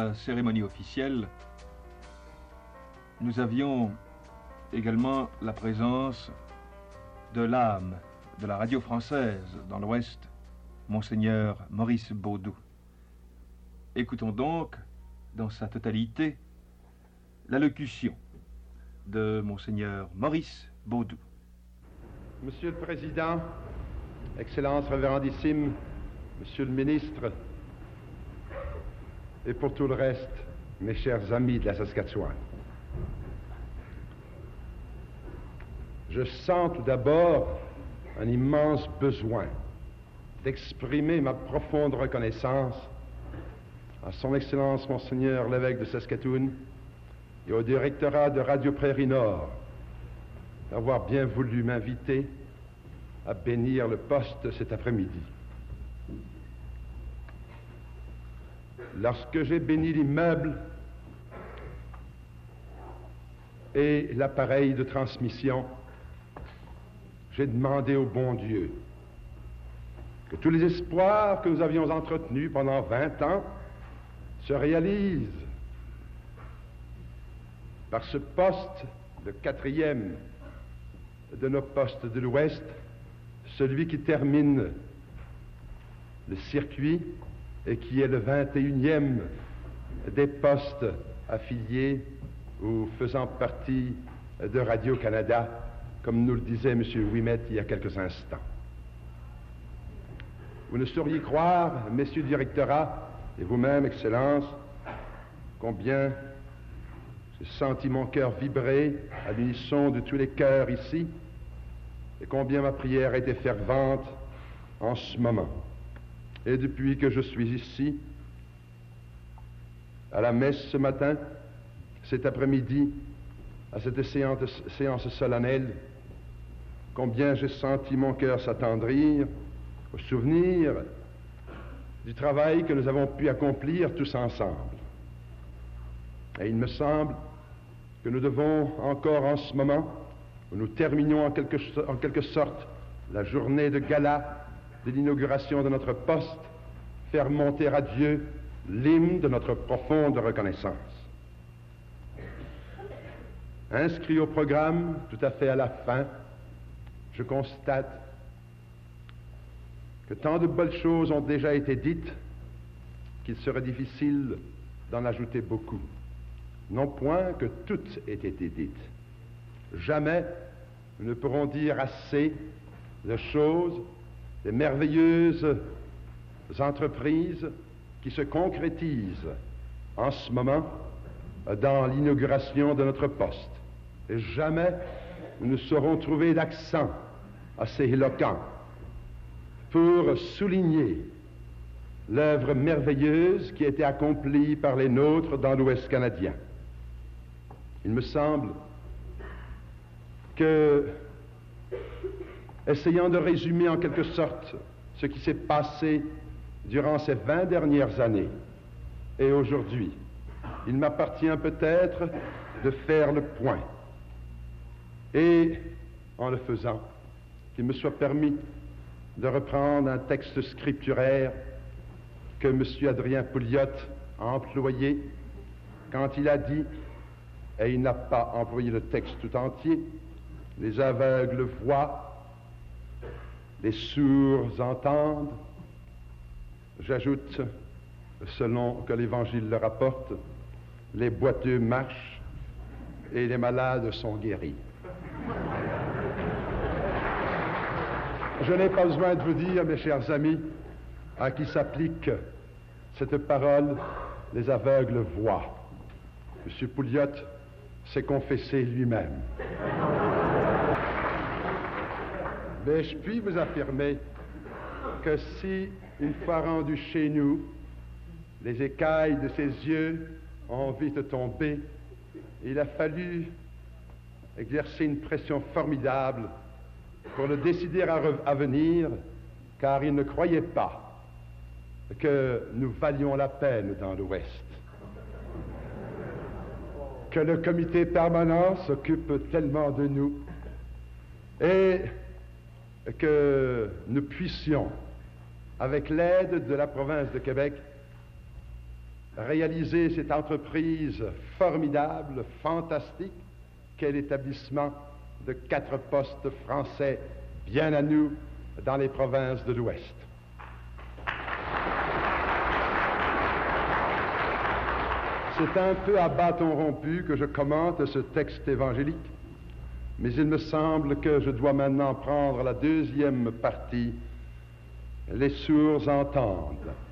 la cérémonie officielle, nous avions également la présence de l'âme de la radio française dans l'Ouest, Monseigneur Maurice Baudou. Écoutons donc, dans sa totalité, l'allocution de Monseigneur Maurice Baudou. Monsieur le Président, Excellence Révérendissime, Monsieur le Ministre, et pour tout le reste, mes chers amis de la Saskatchewan. Je sens tout d'abord un immense besoin d'exprimer ma profonde reconnaissance à Son Excellence Monseigneur l'évêque de Saskatoon et au directorat de Radio Prairie Nord d'avoir bien voulu m'inviter à bénir le poste cet après-midi. Lorsque j'ai béni l'immeuble et l'appareil de transmission, j'ai demandé au bon Dieu que tous les espoirs que nous avions entretenus pendant 20 ans se réalisent par ce poste, le 4e de nos postes de l'Ouest, celui qui termine le circuit et qui est le 21e des postes affiliés ou faisant partie de Radio-Canada, comme nous le disait M. Ouimet il y a quelques instants. Vous ne sauriez croire, messieurs directorats, et vous-même, Excellence, combien j'ai senti mon cœur vibrer à l'unisson de tous les cœurs ici, et combien ma prière a été fervente en ce moment. Et depuis que je suis ici, à la messe ce matin, cet après-midi, à cette séance solennelle, combien j'ai senti mon cœur s'attendrir au souvenir du travail que nous avons pu accomplir tous ensemble. Et il me semble que nous devons encore en ce moment, où nous terminons en quelque sorte la journée de gala de l'inauguration de notre poste, faire monter à Dieu l'hymne de notre profonde reconnaissance. Inscrit au programme, tout à fait à la fin, je constate que tant de belles choses ont déjà été dites qu'il serait difficile d'en ajouter beaucoup. Non point que toutes aient été dites. Jamais nous ne pourrons dire assez de choses, de merveilleuses entreprises qui se concrétisent en ce moment dans l'inauguration de notre poste. Et jamais nous ne saurons trouver d'accent assez éloquent pour souligner l'œuvre merveilleuse qui a été accomplie par les nôtres dans l'Ouest canadien. Il me semble que, essayant de résumer en quelque sorte ce qui s'est passé durant ces 20 dernières années et aujourd'hui, il m'appartient peut-être de faire le point. Et, en le faisant, qu'il me soit permis de reprendre un texte scripturaire que M. Adrien Pouliot a employé quand il a dit, et il n'a pas employé le texte tout entier, « Les aveugles voient, les sourds entendent ». J'ajoute, selon que l'Évangile le rapporte, « Les boiteux marchent et les malades sont guéris ». Je n'ai pas besoin de vous dire, mes chers amis, à qui s'applique cette parole, les aveugles voient. M. Pouliot s'est confessé lui-même. Mais je puis vous affirmer que si, une fois rendu chez nous, les écailles de ses yeux ont vite tombé, il a fallu exercer une pression formidable pour le décider à venir, car il ne croyait pas que nous valions la peine dans l'Ouest, que le comité permanent s'occupe tellement de nous et que nous puissions, avec l'aide de la province de Québec, réaliser cette entreprise formidable, fantastique, qu'est l'établissement de 4 postes français bien à nous dans les provinces de l'Ouest. C'est un peu à bâton rompu que je commente ce texte évangélique, mais il me semble que je dois maintenant prendre la deuxième partie. Les sourds entendent.